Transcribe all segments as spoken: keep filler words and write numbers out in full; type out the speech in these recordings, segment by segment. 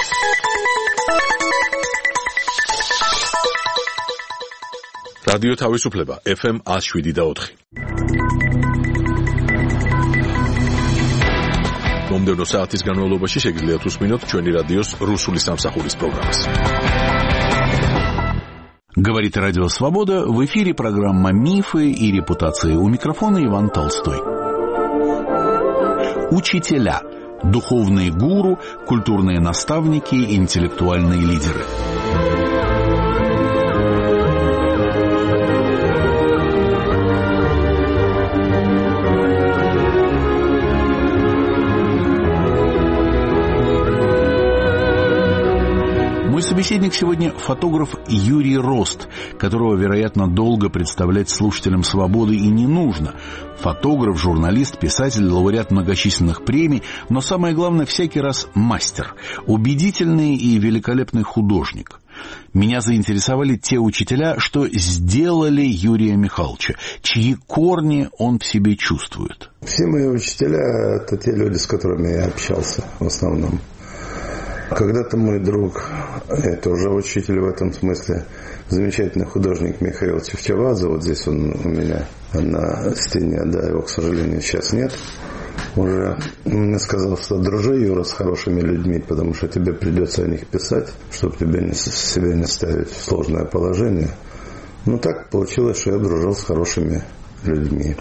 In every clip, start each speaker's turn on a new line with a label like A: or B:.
A: რადიო თავისუფლება ეფ ემ one oh seven და four. მომდევნო საათის განმავლობაში შეგიძლიათ უსმინოთ ჩვენი რადიოს რუსული სამსახურის პროგრამას.
B: Говорит Радио Свобода, в эфире программа «Мифы и репутации». У микрофона Иван Толстой. Учителя, духовные гуру, культурные наставники, интеллектуальные лидеры. Собеседник сегодня фотограф Юрий Рост, которого, вероятно, долго представлять слушателям «Свободы» и не нужно. Фотограф, журналист, писатель, лауреат многочисленных премий, но самое главное, всякий раз мастер, убедительный и великолепный художник. Меня заинтересовали те учителя, что сделали Юрия Михайловича, чьи корни он в себе чувствует.
C: Все мои учителя – это те люди, с которыми я общался в основном. Когда-то мой друг, это уже учитель в этом смысле, замечательный художник Михаил Чевчевадзе, вот здесь он у меня на стене, да, его, к сожалению, сейчас нет, уже мне сказал, что дружи, Юра, с хорошими людьми, потому что тебе придется о них писать, чтобы тебе не, себя не ставить в сложное положение. Ну, так получилось, что я дружил с хорошими людьми.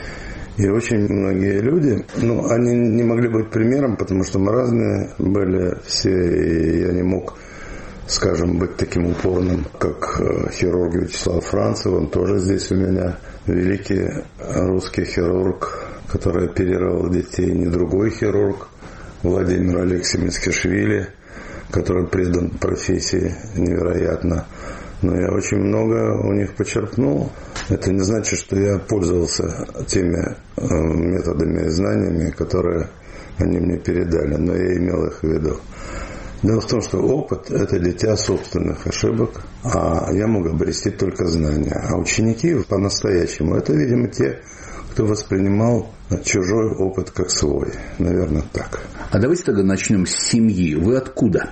C: И очень многие люди, ну, они не могли быть примером, потому что мы разные были все, и я не мог, скажем, быть таким упорным, как хирург Вячеслав Францев, он тоже здесь у меня, великий русский хирург, который оперировал детей, не другой хирург, Владимир Алексеевич Мицкишвили, который предан профессии невероятно. Но я очень много у них почерпнул. Это не значит, что я пользовался теми методами и знаниями, которые они мне передали, но я имел их в виду. Дело в том, что опыт – это дитя собственных ошибок, а я мог обрести только знания. А ученики по-настоящему – это, видимо, те, кто воспринимал чужой опыт как свой. Наверное, так.
B: А давайте тогда начнем с семьи. Вы откуда?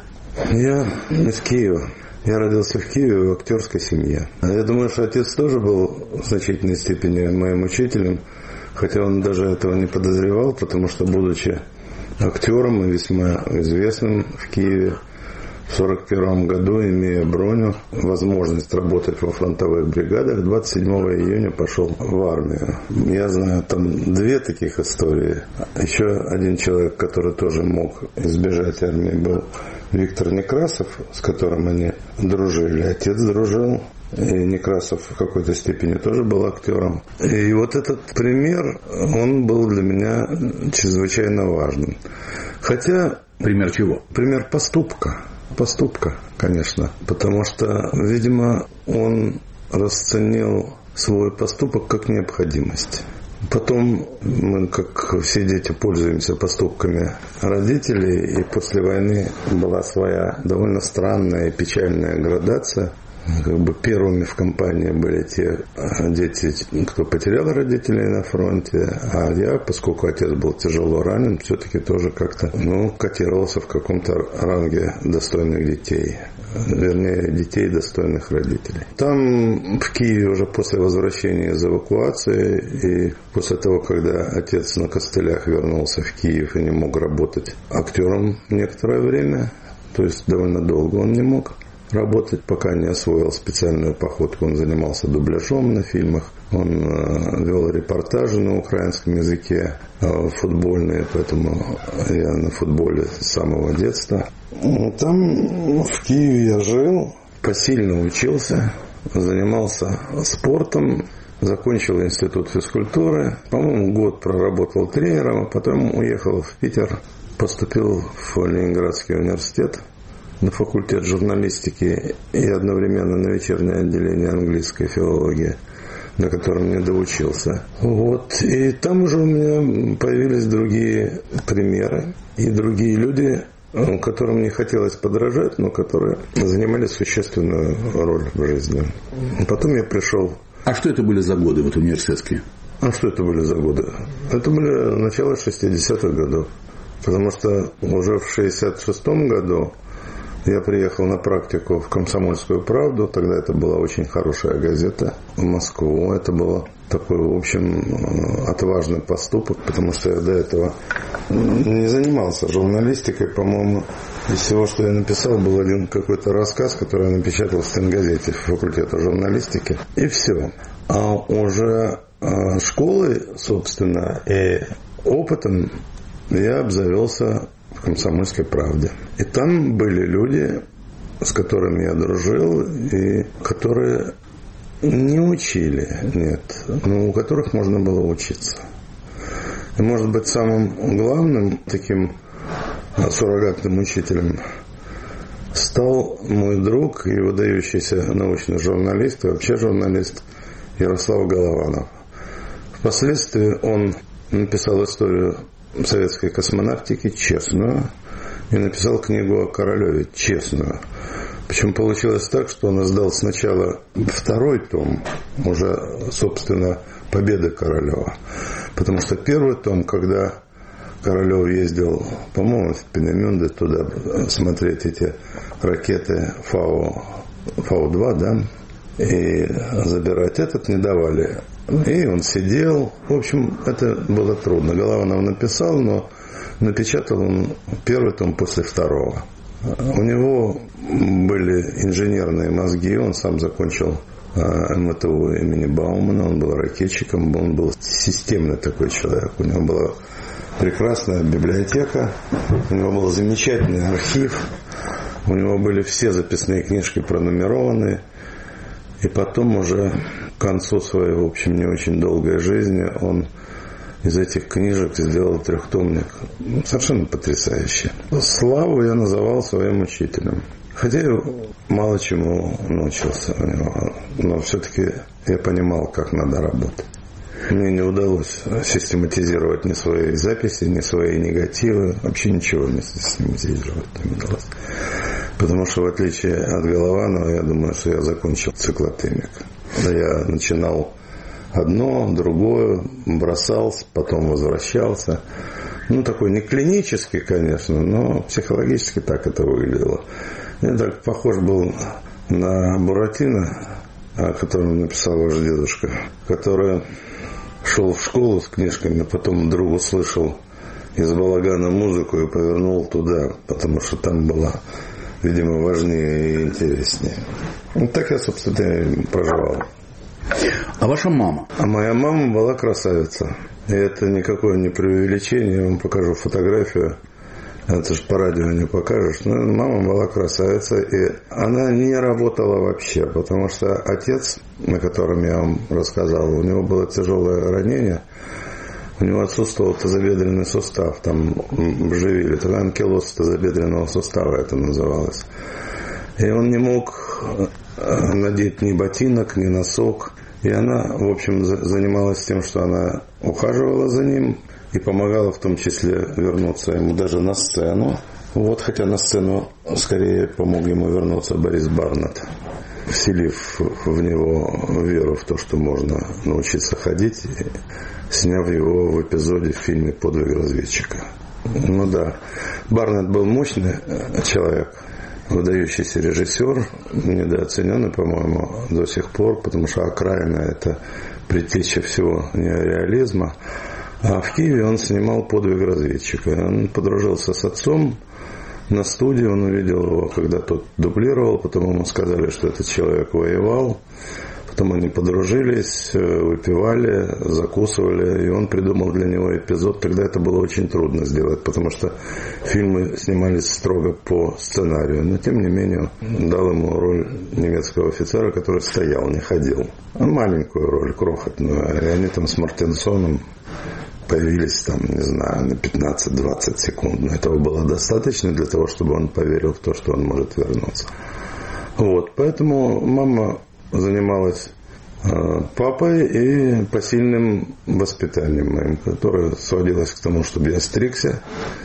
C: Я из Киева. Я родился в Киеве в актерской семье. Я думаю, что отец тоже был в значительной степени моим учителем, хотя он даже этого не подозревал, потому что, будучи актером и весьма известным в Киеве, в сорок первом году, имея броню, возможность работать во фронтовых бригадах, двадцать седьмого июня пошел в армию. Я знаю там две таких истории. Еще один человек, который тоже мог избежать армии, был Виктор Некрасов, с которым они дружили. Отец дружил. И Некрасов в какой-то степени тоже был актером. И вот этот пример, он был для меня чрезвычайно важным. Хотя...
B: Пример чего?
C: Пример поступка. Поступка, конечно. Потому что, видимо, он расценил свой поступок как необходимость. Потом мы, как все дети, пользуемся поступками родителей, и после войны была своя довольно странная и печальная градация. Как бы первыми в компании были те дети, кто потерял родителей на фронте, а я, поскольку отец был тяжело ранен, все-таки тоже как-то, ну, котировался в каком-то ранге достойных детей. Вернее, детей, достойных родителей. Там, в Киеве, уже после возвращения из эвакуации, и после того, когда отец на костылях вернулся в Киев и не мог работать актером некоторое время, то есть довольно долго он не мог работать, пока не освоил специальную походку. Он занимался дубляжом на фильмах, он э, вел репортажи на украинском языке, э, футбольные, поэтому я на футболе с самого детства. Там в Киеве я жил, посильно учился, занимался спортом, закончил институт физкультуры, по-моему, год проработал тренером, а потом уехал в Питер, поступил в Ленинградский университет на факультет журналистики и одновременно на вечернее отделение английской филологии, на котором не доучился. Вот. И там уже у меня появились другие примеры и другие люди, которым не хотелось подражать, но которые занимали существенную роль в жизни. Потом я пришел...
B: А что это были за годы вот университетские?
C: А что это были за годы? Это были начало шестидесятых годов. Потому что уже в шестьдесят шестом году Я приехал на практику в «Комсомольскую правду». Тогда это была очень хорошая газета в Москву. Это было такой, в общем, отважный поступок, потому что я до этого не занимался журналистикой. По-моему, из всего, что я написал, был один какой-то рассказ, который я напечатал в стенгазете факультета журналистики. И все. А уже школой, собственно, и опытом я обзавелся в «Комсомольской правде». И там были люди, с которыми я дружил, и которые не учили, нет, но у которых можно было учиться. И, может быть, самым главным таким суррогатным учителем стал мой друг и выдающийся научный журналист, и вообще журналист Ярослав Голованов. Впоследствии он написал историю советской космонавтики честную и написал книгу о Королеве честную. Причем получилось так, что он издал сначала второй том, уже, собственно, «Победы Королева». Потому что первый том, когда Королев ездил, по-моему, в Пенемюнде туда смотреть эти ракеты Фау, Фау-два, да, и забирать этот не давали. И он сидел. В общем, это было трудно. Голованов написал, но напечатал он первый том после второго. У него были инженерные мозги. Он сам закончил эм э тэ у имени Баумана. Он был ракетчиком. Он был системный такой человек. У него была прекрасная библиотека. У него был замечательный архив. У него были все записные книжки пронумерованы. И потом уже к концу своей, в общем, не очень долгой жизни он из этих книжек сделал трехтомник. Совершенно потрясающий. Славу я называл своим учителем. Хотя я мало чему научился у него. Но все-таки я понимал, как надо работать. Мне не удалось систематизировать ни свои записи, ни свои негативы. Вообще ничего не систематизировать не удалось. Потому что, в отличие от Голованова, я думаю, что я закончил циклотемик. Я начинал одно, другое, бросался, потом возвращался. Ну, такой не клинический, конечно, но психологически так это выглядело. Я так похож был на Буратино, о котором написал ваш дедушка, который шел в школу с книжками, потом вдруг услышал из балагана музыку и повернул туда, потому что там была, видимо, важнее и интереснее. Вот так я, собственно, и проживал.
B: А ваша мама?
C: А моя мама была красавица. И это никакое не преувеличение. Я вам покажу фотографию. Это же по радио не покажешь. Но мама была красавица. И она не работала вообще. Потому что отец, о котором я вам рассказал, у него было тяжелое ранение. У него отсутствовал тазобедренный сустав. Там вживили. Тогда анкилоз тазобедренного сустава это называлось. И он не мог надеть ни ботинок, ни носок. И она, в общем, занималась тем, что она ухаживала за ним и помогала в том числе вернуться ему даже на сцену. Вот, хотя на сцену скорее помог ему вернуться Борис Барнетт, вселив в него веру в то, что можно научиться ходить, сняв его в эпизоде в фильме «Подвиг разведчика». Ну да, Барнетт был мощный человек, выдающийся режиссер, недооцененный, по-моему, до сих пор, потому что «Окраина» — это предтеча всего неореализма. А в Киеве он снимал «Подвиг разведчика». Он подружился с отцом на студии, он увидел его, когда тот дублировал, потом ему сказали, что этот человек воевал. Потом они подружились, выпивали, закусывали, и он придумал для него эпизод. Тогда это было очень трудно сделать, потому что фильмы снимались строго по сценарию. Но, тем не менее, дал ему роль немецкого офицера, который стоял, не ходил. Маленькую роль, крохотную. И они там с Мартинсоном появились, там, не знаю, на пятнадцать-двадцать секунд. Но этого было достаточно для того, чтобы он поверил в то, что он может вернуться. Вот, поэтому мама занималась э, папой и посильным воспитанием моим, которое сводилось к тому, чтобы я стригся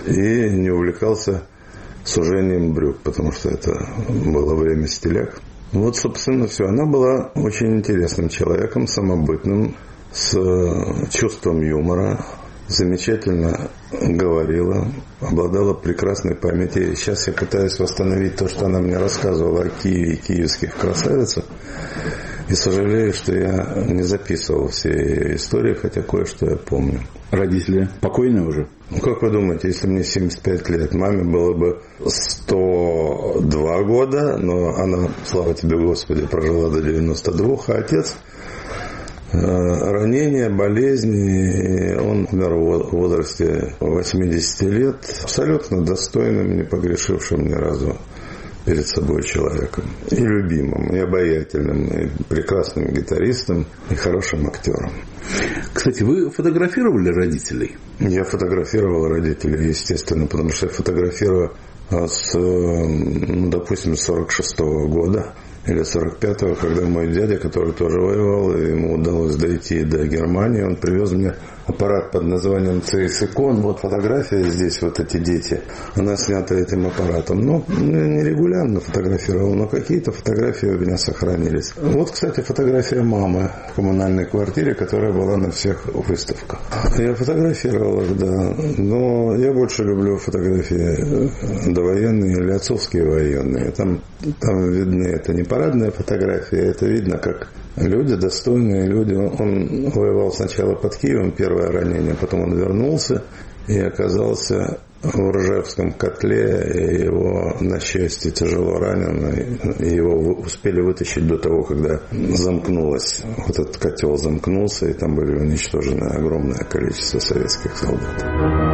C: и не увлекался сужением брюк, потому что это было время стиляк. Вот, собственно, все. Она была очень интересным человеком, самобытным, с чувством юмора. замечательно говорила, обладала прекрасной памятью. Сейчас я пытаюсь восстановить то, что она мне рассказывала о Киеве и киевских красавицах. И сожалею, что я не записывал все ее истории, хотя кое-что я помню.
B: Родители покойные уже?
C: Ну, как вы думаете, если мне семьдесят пять лет, маме было бы сто два года, но она, слава тебе, Господи, прожила до девяноста двух, а отец... Ранения, болезни, он умер в возрасте восьмидесяти лет, абсолютно достойным, не погрешившим ни разу перед собой человеком. И любимым, и обаятельным, и прекрасным гитаристом, и хорошим актером.
B: Кстати, вы фотографировали родителей?
C: Я фотографировал родителей, естественно, потому что я фотографирую с, ну, допустим, с сорок шестого года. Или сорок пятого, когда мой дядя, который тоже воевал, и ему удалось дойти до Германии, он привез мне аппарат под названием си эс Икон. Вот фотография здесь, вот эти дети. Она снята этим аппаратом. Ну, не регулярно фотографировал, но какие-то фотографии у меня сохранились. Вот, кстати, фотография мамы в коммунальной квартире, которая была на всех выставках. Я фотографировал их, да. Но я больше люблю фотографии довоенные или отцовские военные. Там, там видны, это не парадная фотография, это видно, как люди, достойные люди. Он воевал сначала под Киевом, первое ранение, потом он вернулся и оказался в Ржевском котле, и его, на счастье, тяжело ранен, и его успели вытащить до того, когда замкнулось, вот этот котел замкнулся, и там были уничтожены огромное количество советских солдат.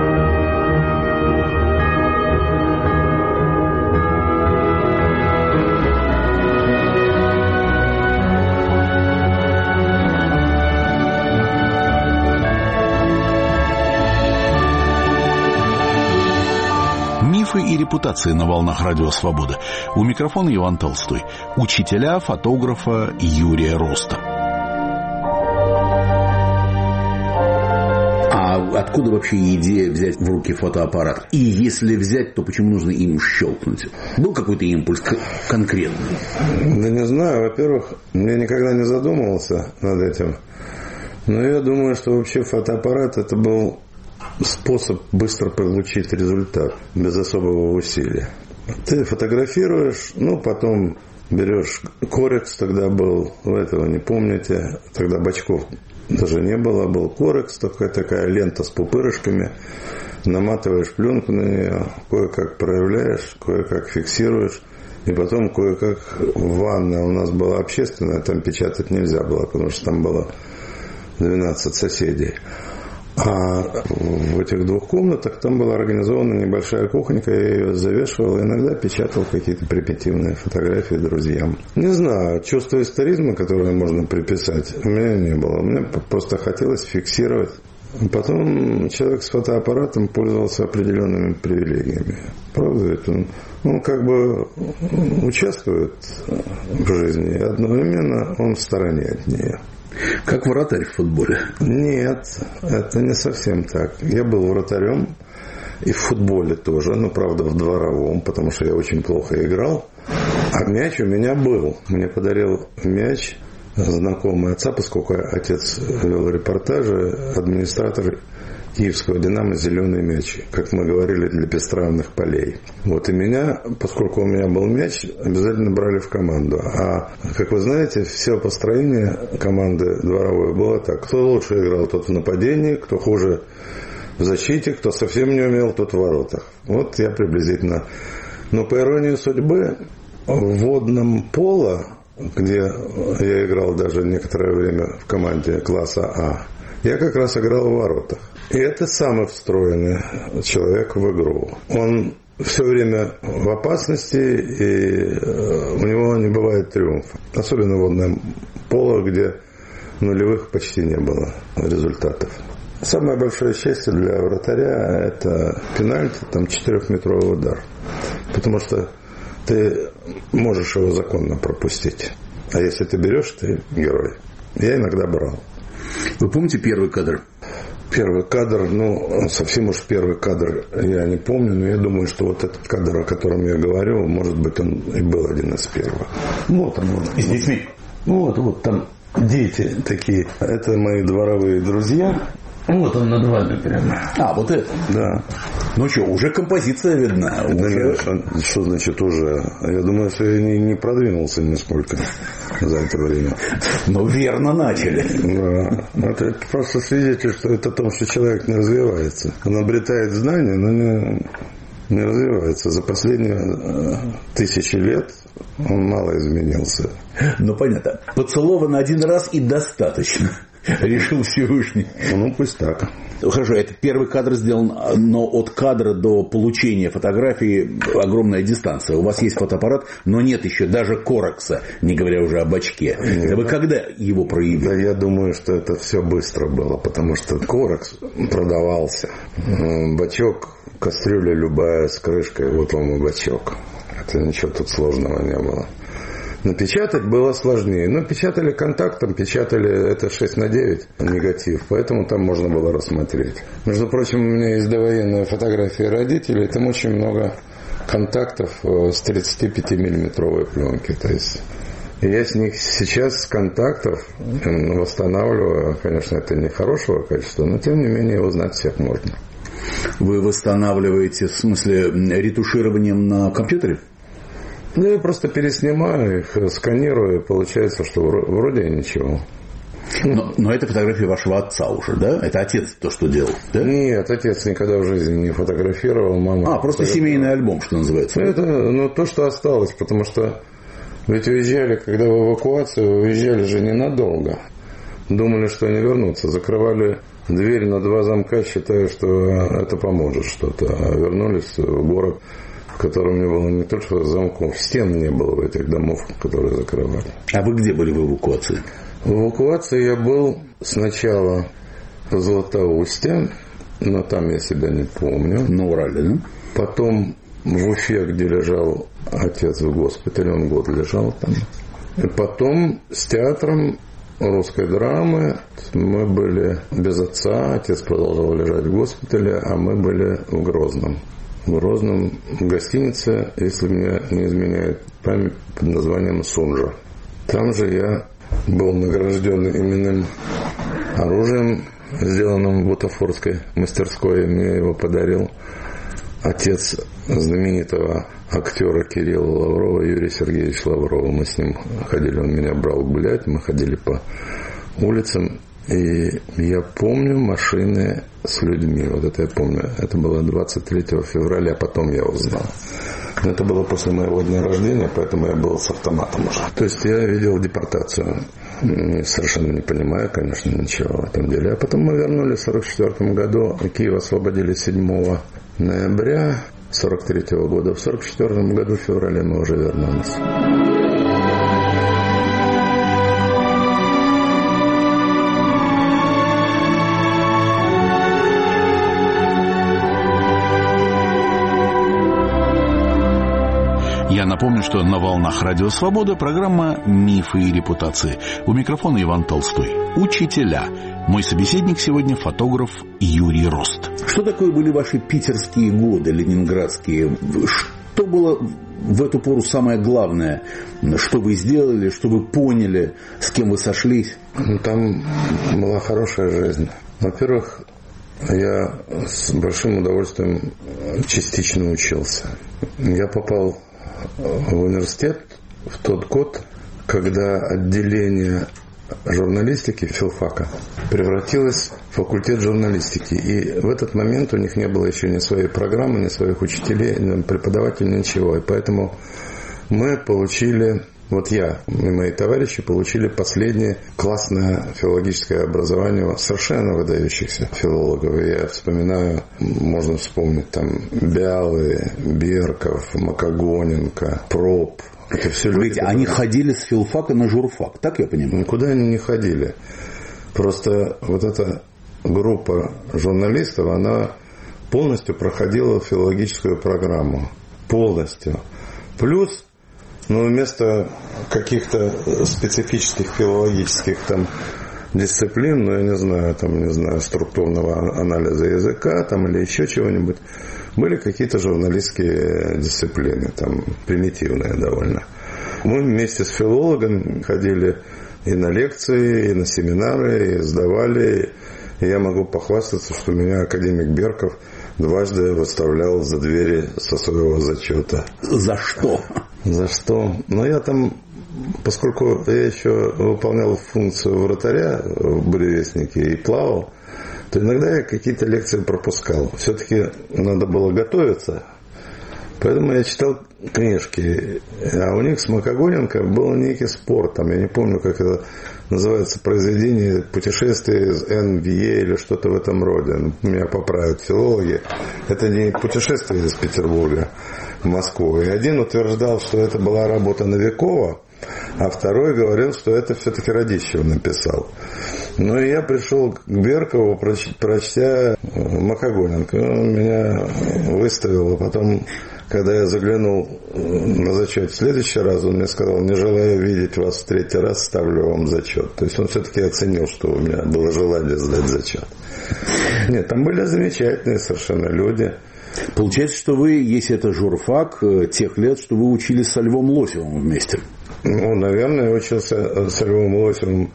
B: И репутации на волнах Радио Свобода. У микрофона Иван Толстой. Учителя фотографа Юрия Роста. А откуда вообще идея взять в руки фотоаппарат? И если взять, то почему нужно им щелкнуть? Был какой-то импульс конкретный?
C: Да не знаю. Во-первых, я никогда не задумывался над этим. Но я думаю, что вообще фотоаппарат это был способ быстро получить результат, без особого усилия. Ты фотографируешь, ну, потом берешь корекс, тогда был, вы этого не помните, тогда бачков даже не было, был корекс, такая, такая лента с пупырышками, наматываешь пленку на нее, кое-как проявляешь, кое-как фиксируешь, и потом кое-как ванна у нас была общественная, там печатать нельзя было, потому что там было двенадцать соседей. А в этих двух комнатах там была организована небольшая кухонька, я ее завешивал, и иногда печатал какие-то примитивные фотографии друзьям. Не знаю, чувство историзма, которое можно приписать, у меня не было. Мне просто хотелось фиксировать. Потом человек с фотоаппаратом пользовался определенными привилегиями. Правда ведь он, он как бы участвует в жизни, и одновременно он в стороне от нее.
B: Как вратарь в футболе?
C: Нет, это не совсем так. Я был вратарем и в футболе тоже, но, правда, в дворовом, потому что я очень плохо играл. А мяч у меня был. Мне подарил мяч знакомый отца, поскольку отец вел репортажи, администратор киевского «Динамо» «Зеленый мяч», как мы говорили, для пестравных полей. Вот и меня, поскольку у меня был мяч, обязательно брали в команду. А, как вы знаете, все построение команды дворовой было так. Кто лучше играл, тот в нападении, кто хуже в защите, кто совсем не умел, тот в воротах. Вот я приблизительно. Но по иронии судьбы, в водном поло, где я играл даже некоторое время в команде класса А, я как раз играл в воротах. И это самый встроенный человек в игру. Он все время в опасности, и у него не бывает триумфа. Особенно в водном поло, где нулевых почти не было результатов. Самое большое счастье для вратаря – это пенальти, там четырехметровый удар. Потому что ты можешь его законно пропустить. А если ты берешь, ты герой. Я иногда брал.
B: Вы помните первый кадр?
C: Первый кадр, ну, совсем уж первый кадр я не помню, но я думаю, что вот этот кадр, о котором я говорю, может быть, он и был один из первых. Вот он. Вот,
B: с детьми?
C: Вот, вот там дети такие. Это мои дворовые друзья. Вот он над вами прямо.
B: А, вот это?
C: Да.
B: Ну что, уже композиция видна.
C: Да
B: уже...
C: нет, что значит уже? Я думаю, что я не, не продвинулся нисколько за это время.
B: Ну, верно начали.
C: Да. Это, это просто свидетельствует о том, что человек не развивается. Он обретает знания, но не, не развивается. За последние тысячи лет он мало изменился.
B: Ну, понятно. Поцелован один раз и достаточно. Решил Всевышний.
C: Ну, пусть так.
B: Хорошо, это первый кадр сделан, но от кадра до получения фотографии огромная дистанция. У вас есть фотоаппарат, но нет еще даже корекса, не говоря уже об очке. Нет. Вы когда его проявили?
C: Да, я думаю, что это все быстро было, потому что корекс продавался. Бачок, кастрюля любая с крышкой, вот вам и бачок. Это ничего тут сложного не было. Напечатать было сложнее. Но печатали контактом, печатали это шесть на девять негатив, поэтому там можно было рассмотреть. Между прочим, у меня есть довоенные фотографии родителей, там очень много контактов с тридцатипятимиллиметровой пленки. То есть я с них сейчас с контактов восстанавливаю. Конечно, это не хорошего качества, но тем не менее узнать всех можно.
B: Вы восстанавливаете, в смысле, ретушированием на компьютере?
C: Ну, я просто переснимаю их, сканирую, и получается, что вроде ничего.
B: Но, но это фотография вашего отца уже, да? Это отец то, что делал, да?
C: Нет, отец никогда в жизни не фотографировал, мама...
B: А, просто семейный альбом, что называется.
C: Это, ну, то, что осталось, потому что ведь уезжали, когда в эвакуацию, уезжали же ненадолго. Думали, что они вернутся, закрывали дверь на два замка, считая, что это поможет что-то, а вернулись в город, в котором не было не только замков, стен не было в этих домов, которые закрывали.
B: А вы где были в эвакуации?
C: В эвакуации я был сначала в Златоусте, но там я себя не помню.
B: На Урале, да?
C: Потом в Уфе, где лежал отец в госпитале, он год лежал там. И потом с театром русской драмы мы были без отца, отец продолжал лежать в госпитале, а мы были в Грозном. В Грозном в гостинице, если мне не изменяет память, под названием «Сунжа». Там же я был награжден именным оружием, сделанным в бутафорской мастерской. Мне его подарил отец знаменитого актера Кирилла Лаврова, Юрий Сергеевич Лаврова. Мы с ним ходили, он меня брал гулять, мы ходили по улицам. И я помню машины с людьми. Вот это я помню. Это было двадцать третьего февраля, потом я узнал. Но это было после моего дня рождения, поэтому я был с автоматом уже. То есть я видел депортацию. Совершенно не понимаю, конечно, ничего в этом деле. А потом мы вернулись в сорок четвёртом году. Киев освободили седьмого ноября сорок третьего года. В сорок четвёртом году в феврале мы уже вернулись.
B: Я напомню, что на волнах Радио Свобода программа «Мифы и репутации». У микрофона Иван Толстой. Учителя. Мой собеседник сегодня фотограф Юрий Рост. Что такое были ваши питерские годы, ленинградские? Что было в эту пору самое главное? Что вы сделали, что вы поняли, с кем вы сошлись?
C: Там была хорошая жизнь. Во-первых, я с большим удовольствием частично учился. Я попал в университет в тот год, когда отделение журналистики филфака превратилось в факультет журналистики. И в этот момент у них не было еще ни своей программы, ни своих учителей, ни преподавателей, ничего. И поэтому мы получили, вот я и мои товарищи получили последнее классное филологическое образование у совершенно выдающихся филологов. И я вспоминаю, можно вспомнить там Бялы, Берков, Макогоненко, Проб. Это все люди.
B: Видите, они ходили с филфака на журфак, так я понимаю?
C: Никуда они не ходили. Просто вот эта группа журналистов, она полностью проходила филологическую программу. Полностью. Плюс, ну, вместо каких-то специфических филологических там дисциплин, ну, я не знаю, там, не знаю, структурного анализа языка там или еще чего-нибудь, были какие-то журналистские дисциплины, там, примитивные довольно. Мы вместе с филологом ходили и на лекции, и на семинары, и сдавали, И я могу похвастаться, что меня академик Берков дважды выставлял за двери со своего зачета.
B: За что?
C: За что? Ну, я там, поскольку я еще выполнял функцию вратаря в буревестнике и плавал, то иногда я какие-то лекции пропускал. Все-таки надо было готовиться. Поэтому я читал книжки. А у них с Макогоненко был некий спор. Там, я не помню, как это называется, произведение «Путешествие из эн ви эй» или что-то в этом роде. Меня поправят филологи. Это не путешествие из Петербурга в Москву. И один утверждал, что это была работа Новикова, а второй говорил, что это все-таки Радищев написал. Ну и я пришел к Беркову, прочтя Макогоненко. Он меня выставил, а потом, когда я заглянул на зачет в следующий раз, он мне сказал: не желая видеть вас в третий раз, ставлю вам зачет. То есть он все-таки оценил, что у меня было желание сдать зачет. Нет, там были замечательные совершенно люди.
B: Получается, что вы, если это журфак тех лет, что вы учились со Львом Лосевым вместе?
C: Ну, наверное, я учился с Львом Лосевым.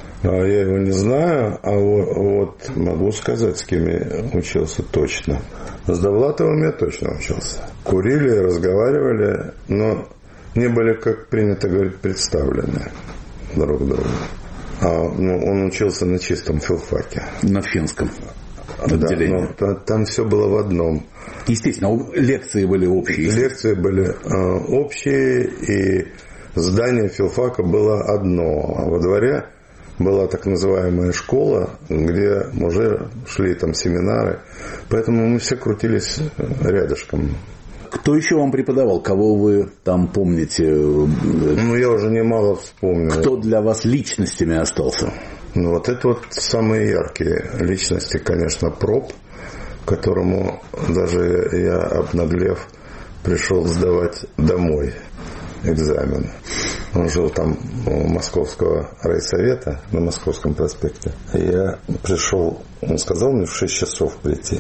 C: Я его не знаю, а вот, вот могу сказать, с кем я учился точно. С Довлатовым я точно учился. Курили, разговаривали, но не были, как принято говорить, представлены друг к другу. А, ну, он учился на чистом филфаке.
B: На финском отделении.
C: Да, но там все было в одном.
B: Естественно, лекции были общие.
C: Лекции были э, общие, и здание филфака было одно. А во дворе была так называемая школа, где уже шли там семинары. Поэтому мы все крутились рядышком.
B: Кто еще вам преподавал? Кого вы там помните?
C: Ну, я уже немало вспомнил.
B: Кто для вас личностями остался?
C: Ну, вот это вот самые яркие личности, конечно, Проб, которому даже я, обнаглев, пришел сдавать домой экзамен. Он жил там у Московского райсовета на Московском проспекте. Я пришел, он сказал мне в шесть часов прийти.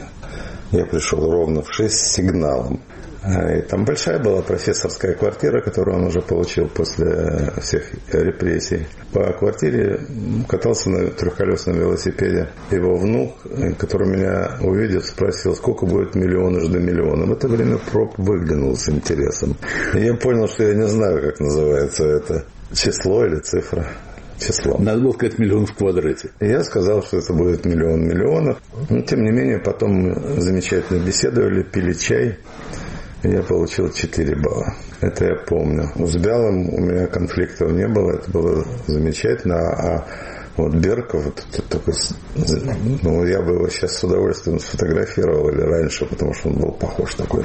C: Я пришел ровно в шесть с сигналом. И там большая была профессорская квартира, которую он уже получил после всех репрессий. По квартире катался на трехколесном велосипеде его внук, который меня увидев, спросил, сколько будет миллион до миллиона. В это время Проб выглянул с интересом. И я понял, что я не знаю, как называется это число или цифра. Число.
B: Надо было сказать миллион в квадрате.
C: И я сказал, что это будет миллион миллионов. Но, тем не менее, потом мы замечательно беседовали, пили чай. Я получил четыре балла. Это я помню. С Бялым у меня конфликтов не было. Это было замечательно. А вот Берков, вот, такой, ну, я бы его сейчас с удовольствием сфотографировал или раньше, потому что он был похож такой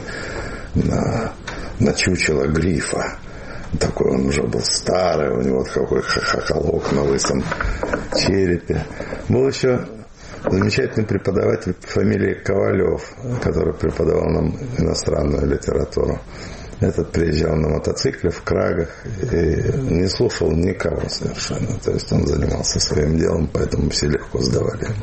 C: на, на чучело грифа. Такой он уже был старый, у него такой хохолок на лысом черепе. Был еще замечательный преподаватель по фамилии Ковалев, который преподавал нам иностранную литературу. Этот приезжал на мотоцикле в крагах и не слушал никого совершенно. То есть он занимался своим делом, поэтому все легко сдавали ему.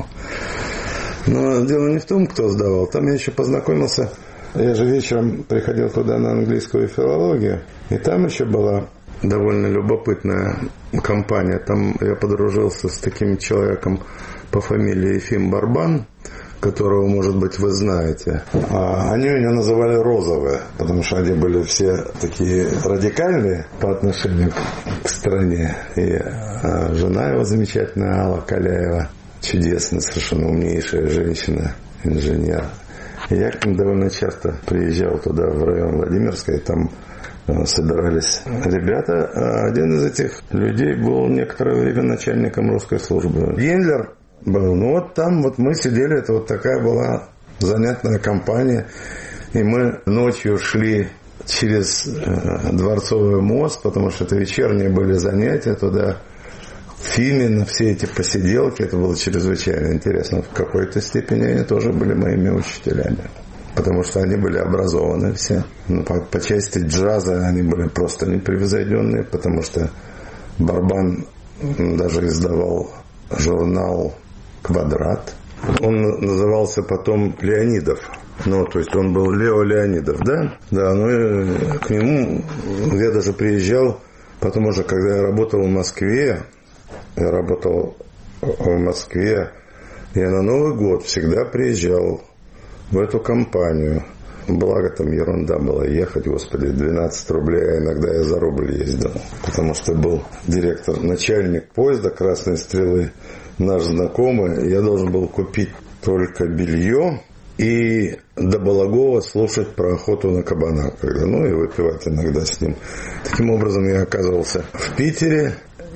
C: Но дело не в том, кто сдавал. Там я еще познакомился. Я же вечером приходил туда на английскую филологию, и там еще была довольно любопытная компания. Там я подружился с таким человеком по фамилии Ефим Барбан, которого, может быть, вы знаете. А они меня называли Розовые, потому что они были все такие радикальные по отношению к стране. И а, жена его замечательная, Алла Каляева, чудесная, совершенно умнейшая женщина, инженер. И я к ним довольно часто приезжал туда, в район Владимирской, и там собирались ребята. Один из этих людей был некоторое время начальником русской службы. Гендлер был. Ну вот там вот мы сидели, это вот такая была занятная компания. И мы ночью шли через э, Дворцовый мост, потому что это вечерние были занятия туда. В фильме на все эти посиделки, это было чрезвычайно интересно. В какой-то степени они тоже были моими учителями. Потому что они были образованы все. Но по, по части джаза они были просто непревзойденные, потому что Барбан даже издавал журнал «Квадрат». Он назывался потом Леонидов. Ну, то есть он был Лео Леонидов, да? Да, ну и к нему я даже приезжал, потом уже, когда я работал в Москве, я работал в Москве, Я на Новый год всегда приезжал в эту компанию. Благо там ерунда была ехать, господи, двенадцать рублей, а иногда я за рубль ездил. Потому что был директор, начальник поезда «Красной стрелы», наш знакомый. Я должен был купить только белье и до Балагова слушать про охоту на кабана, когда, ну и выпивать иногда с ним. Таким образом я оказывался в Питере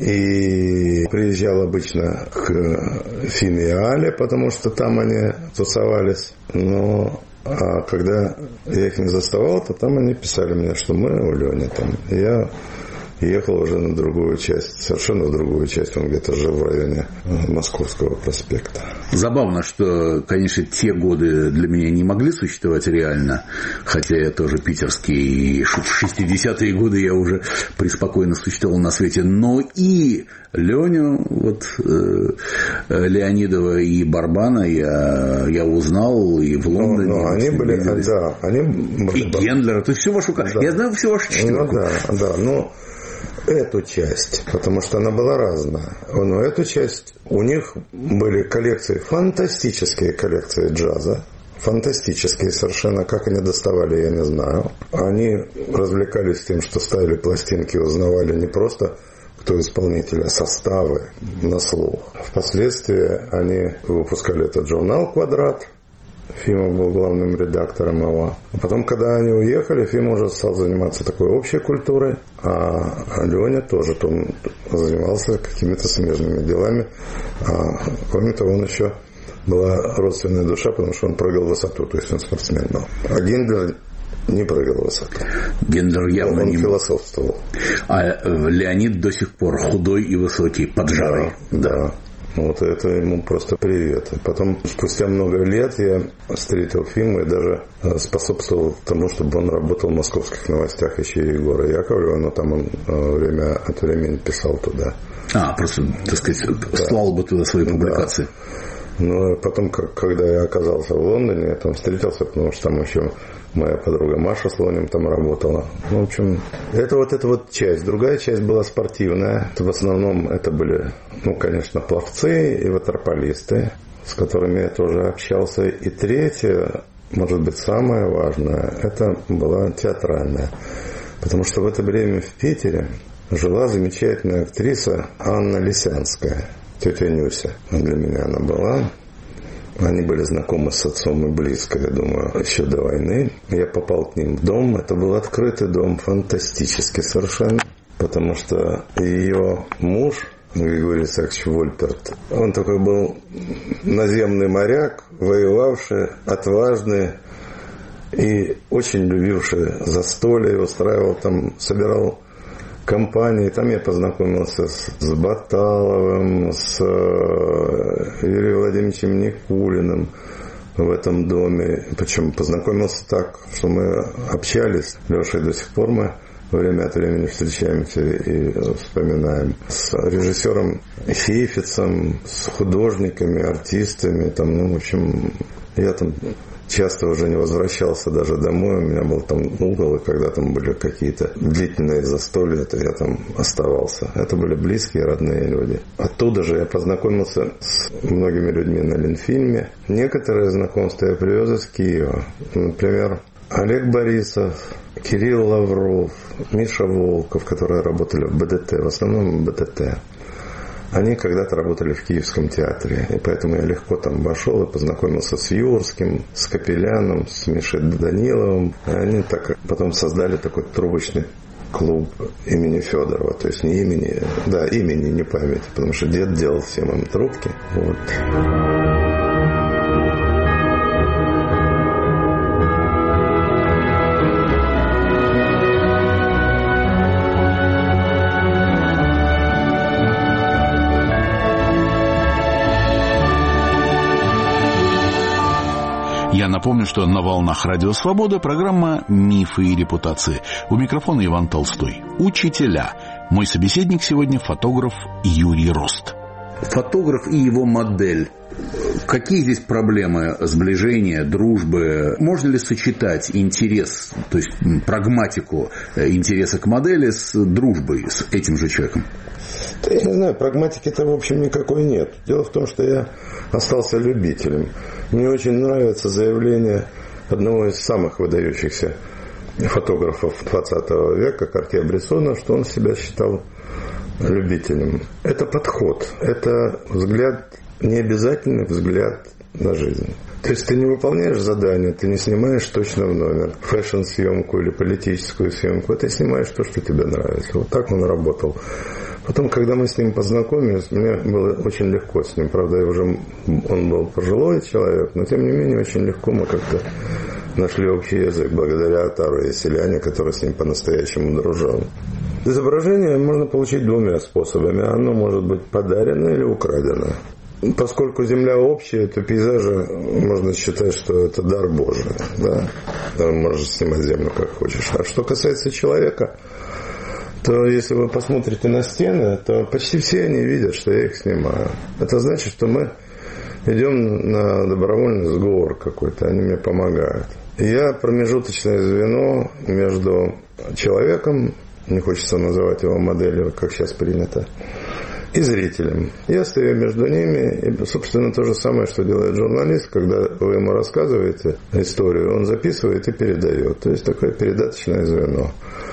C: и приезжал обычно к Фиме и Але, потому что там они тусовались. Но а когда я их не заставал, то там они писали мне, что мы у Лени там. Я ехал уже на другую часть, совершенно другую часть, он где-то жил в районе Московского проспекта.
B: Забавно, что, конечно, те годы для меня не могли существовать реально, хотя я тоже питерский, и в шестидесятые годы я уже преспокойно существовал на свете, но и Леню, вот, э, Леонидова и Барбана я, я узнал и в Лондоне.
C: Но, но они были, да, они были...
B: И Гендлера, то есть всю вашу... Да. Я знаю всю вашу четверку.
C: Ну да, да, но эту часть, потому что она была разная. Но эту часть, у них были коллекции, фантастические коллекции джаза. Фантастические совершенно. Как они доставали, я не знаю. Они развлекались тем, что ставили пластинки, узнавали не просто кто исполнитель, а составы на слух. Впоследствии они выпускали этот журнал «Квадрат». Фимов был главным редактором его. А потом, когда они уехали, Фим уже стал заниматься такой общей культурой, а Леня тоже он занимался какими-то смежными делами. А кроме того, он еще была родственная душа, потому что он прыгал в высоту, то есть он спортсмен был. А Гендлер не прыгал в высоту.
B: Гендлер явно
C: он
B: не
C: философствовал.
B: А Леонид до сих пор худой и высокий, поджарый.
C: Да, да. Вот это ему просто привет. Потом, спустя много лет, я встретил Фиму и даже способствовал тому, чтобы он работал в московских новостях еще и Егора Яковлева, но там он время от времени писал туда.
B: А, просто, так сказать, да. Слал бы туда свои публикации.
C: Да. Но потом, когда я оказался в Лондоне, я там встретился, потому что там еще моя подруга Маша с Лонем там работала. Ну, в общем, это вот эта вот часть. Другая часть была спортивная. В основном это были, ну, конечно, пловцы и ватерполисты, с которыми я тоже общался. И третье, может быть, самое важное, это была театральная. Потому что в это время в Питере жила замечательная актриса Анна Лисянская, тетя Нюся. Для меня она была. Они были знакомы с отцом и близко, я думаю, еще до войны. Я попал к ним в дом. Это был открытый дом, фантастический совершенно. Потому что ее муж, Григорий Исаакович Вольперт, он такой был наземный моряк, воевавший, отважный и очень любивший застолье, устраивал там, собирал компании. Там я познакомился с, с Баталовым, с Юрием Владимировичем Никулиным в этом доме. Причем познакомился так, что мы общались. Лешей до сих пор мы время от времени встречаемся и вспоминаем. С режиссером Хейфицем, с художниками, артистами. Там, ну, в общем, я там часто уже не возвращался даже домой. У меня был там угол, и когда там были какие-то длительные застолья, то я там оставался. Это были близкие, родные люди. Оттуда же я познакомился с многими людьми на Ленфильме. Некоторые знакомства я привез из Киева. Например, Олег Борисов, Кирилл Лавров, Миша Волков, которые работали в БДТ, в основном в БТТ. Они когда-то работали в Киевском театре, и поэтому я легко там вошел и познакомился с Юрским, с Капеляном, с Мишей Даниловым. И они так потом создали такой трубочный клуб имени Федорова, то есть не имени, да, имени, не памяти, потому что дед делал всем им трубки. Вот.
B: Я напомню, что на волнах Радио Свобода программа «Мифы и репутации». У микрофона Иван Толстой. Учителя. Мой собеседник сегодня фотограф Юрий Рост. Фотограф и его модель. Какие здесь проблемы сближения, дружбы? Можно ли сочетать интерес, то есть прагматику интереса к модели с дружбой с этим же человеком?
C: Да я не знаю, прагматики-то, в общем, никакой нет. Дело в том, что я остался любителем. Мне очень нравится заявление одного из самых выдающихся фотографов двадцатого века, Картье-Брессона, что он себя считал любителем. Это подход, это взгляд, необязательный взгляд на жизнь. То есть ты не выполняешь задание, ты не снимаешь точно в номер фэшн-съемку или политическую съемку, ты снимаешь то, что тебе нравится. Вот так он работал. Потом, когда мы с ним познакомились, мне было очень легко с ним. Правда, я уже, он был пожилой человек, но тем не менее очень легко мы как-то нашли общий язык благодаря Атару Яселяне, который с ним по-настоящему дружил. Изображение можно получить двумя способами. Оно может быть подарено или украдено. Поскольку Земля общая, то пейзажи можно считать, что это дар Божий. Да? Можешь снимать Землю как хочешь. А что касается человека, то если вы посмотрите на стены, то почти все они видят, что я их снимаю. Это значит, что мы идем на добровольный сговор какой-то, они мне помогают. Я промежуточное звено между человеком, не хочется называть его моделью, как сейчас принято, и зрителем. Я стою между ними, и, собственно, то же самое, что делает журналист, когда вы ему рассказываете историю, он записывает и передает. То есть такое передаточное звено.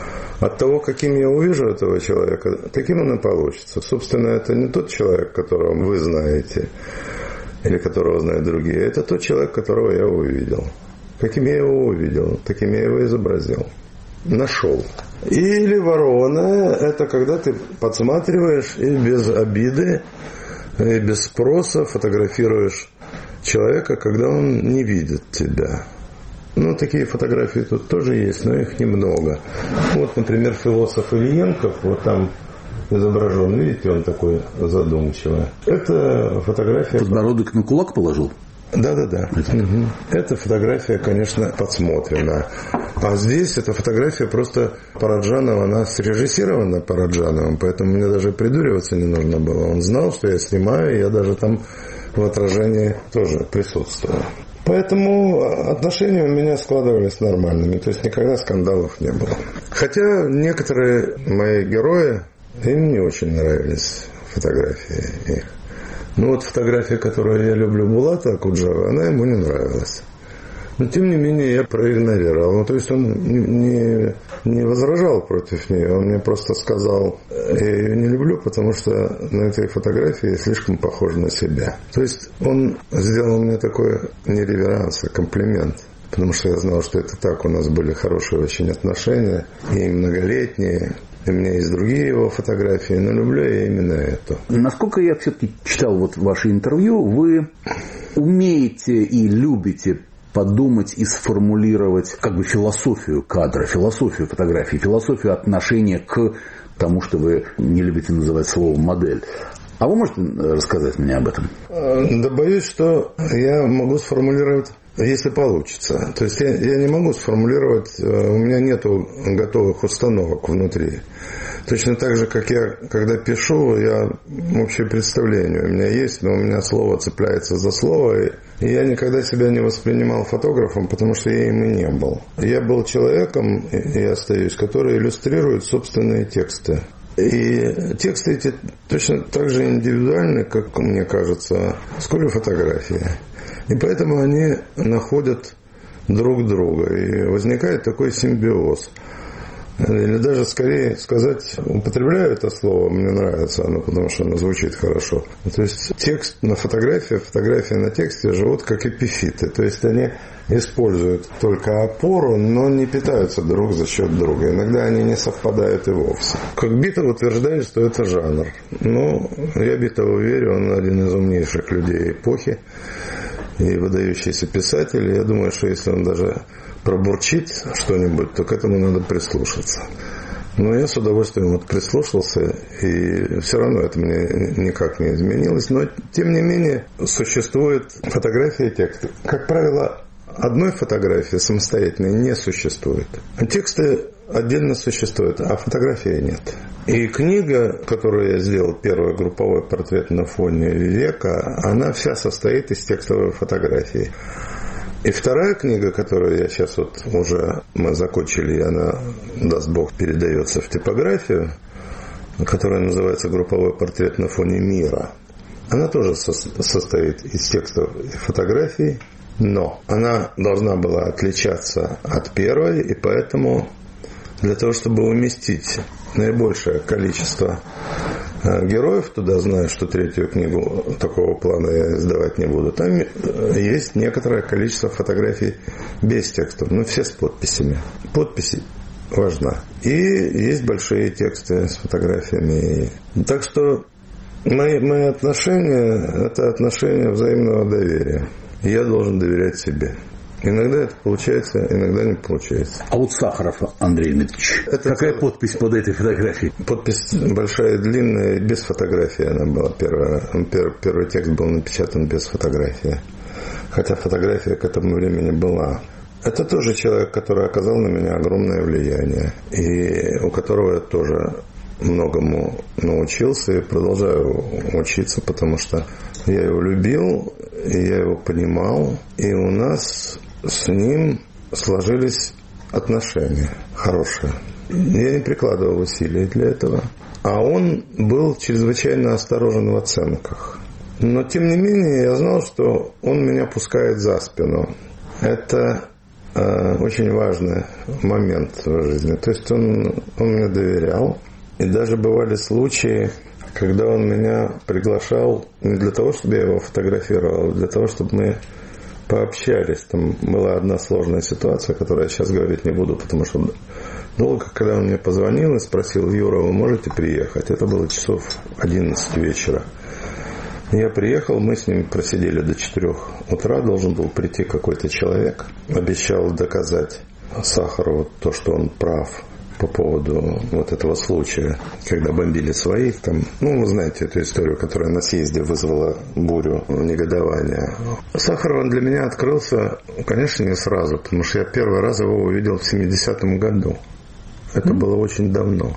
C: От того, каким я увижу этого человека, таким он и получится. Собственно, это не тот человек, которого вы знаете, или которого знают другие. Это тот человек, которого я увидел. Каким я его увидел, таким я его изобразил. Нашел. Или ворованное, это когда ты подсматриваешь и без обиды, и без спроса фотографируешь человека, когда он не видит тебя. Ну, такие фотографии тут тоже есть, но их немного. Вот, например, философ Ильенков, вот там изображен, видите, он такой задумчивый. Это фотография...
B: Подбородок на кулак положил?
C: Да-да-да. Угу. Эта фотография, конечно, подсмотрена. А здесь эта фотография просто Параджанова, она срежиссирована Параджановым, поэтому мне даже придуриваться не нужно было. Он знал, что я снимаю, и я даже там в отражении тоже присутствовал. Поэтому отношения у меня складывались нормальными, то есть никогда скандалов не было. Хотя некоторые мои герои, им не очень нравились фотографии их. Ну вот фотография, которую я люблю, Булата Акуджава, она ему не нравилась. Но тем не менее я проигнорировал. Ну то есть он не, не возражал против нее, он мне просто сказал, я ее не люблю, потому что на этой фотографии я слишком похож на себя. То есть он сделал мне такой не реверанс, а комплимент. Потому что я знал, что это так, у нас были хорошие очень отношения, и многолетние. И у меня есть другие его фотографии, но люблю я именно эту.
B: Насколько я все-таки читал вот ваше интервью, вы умеете и любите подумать и сформулировать как бы философию кадра, философию фотографии, философию отношения к тому, что вы не любите называть словом «модель». А вы можете рассказать мне об этом?
C: Да боюсь, что я могу сформулировать, если получится. То есть я, я не могу сформулировать, у меня нету готовых установок внутри. Точно так же, как я, когда пишу, я общее представление у меня есть, но у меня слово цепляется за слово, и, и я никогда себя не воспринимал фотографом, потому что я им и не был. Я был человеком, и я остаюсь, который иллюстрирует собственные тексты. И тексты эти точно так же индивидуальны, как мне кажется, сколь и фотографии. И поэтому они находят друг друга, и возникает такой симбиоз. Или даже скорее сказать, употребляю это слово, мне нравится оно, потому что оно звучит хорошо. То есть текст на фотографии, фотография на тексте живут как эпифиты. То есть они используют только опору, но не питаются друг за счет друга. Иногда они не совпадают и вовсе. Как Битов утверждает, что это жанр. Ну, я Битову верю, он один из умнейших людей эпохи и выдающийся писатель. Я думаю, что если он даже пробурчит что-нибудь, то к этому надо прислушаться. Но я с удовольствием вот прислушался, и все равно это мне никак не изменилось. Но, тем не менее, существует фотография и текст. Как правило, одной фотографии самостоятельной не существует. Тексты отдельно существуют, а фотографии нет. И книга, которую я сделал, первый групповой портрет на фоне века, она вся состоит из текстовой фотографии. И вторая книга, которую я сейчас вот уже мы закончили, и она, даст Бог, передается в типографию, которая называется «Групповой портрет на фоне мира». Она тоже со- состоит из текстов и фотографий, но она должна была отличаться от первой, и поэтому для того, чтобы уместить наибольшее количество героев туда, знаю, что третью книгу такого плана я издавать не буду, там есть некоторое количество фотографий без текстов, но все с подписями. Подписи важна. И есть большие тексты с фотографиями. Так что мои, мои отношения – это отношения взаимного доверия. Я должен доверять себе. Иногда это получается, иногда не получается.
B: А вот Сахаров Андрей Дмитриевич, это какая это... подпись под этой фотографией?
C: Подпись большая, длинная, без фотографии она была. Первая, первый, первый текст был напечатан без фотографии. Хотя фотография к этому времени была. Это тоже человек, который оказал на меня огромное влияние. И у которого я тоже многому научился и продолжаю учиться, потому что я его любил, и я его понимал. И у нас с ним сложились отношения хорошие. Я не прикладывал усилий для этого. А он был чрезвычайно осторожен в оценках. Но, тем не менее, я знал, что он меня пускает за спину. Это э, очень важный момент в жизни. То есть он, он мне доверял. И даже бывали случаи, когда он меня приглашал не для того, чтобы я его фотографировал, а для того, чтобы мы пообщались. Там была одна сложная ситуация, которую я сейчас говорить не буду, потому что долго, когда он мне позвонил и спросил: Юра, вы можете приехать? Это было часов одиннадцать вечера. Я приехал, мы с ним просидели до четырех утра, должен был прийти какой-то человек, обещал доказать Сахарову то, что он прав по поводу вот этого случая, когда бомбили своих там. Ну, вы знаете эту историю, которая на съезде вызвала бурю негодования. Сахаров для меня открылся, конечно, не сразу, потому что я первый раз его увидел в семидесятом году. Это было очень давно.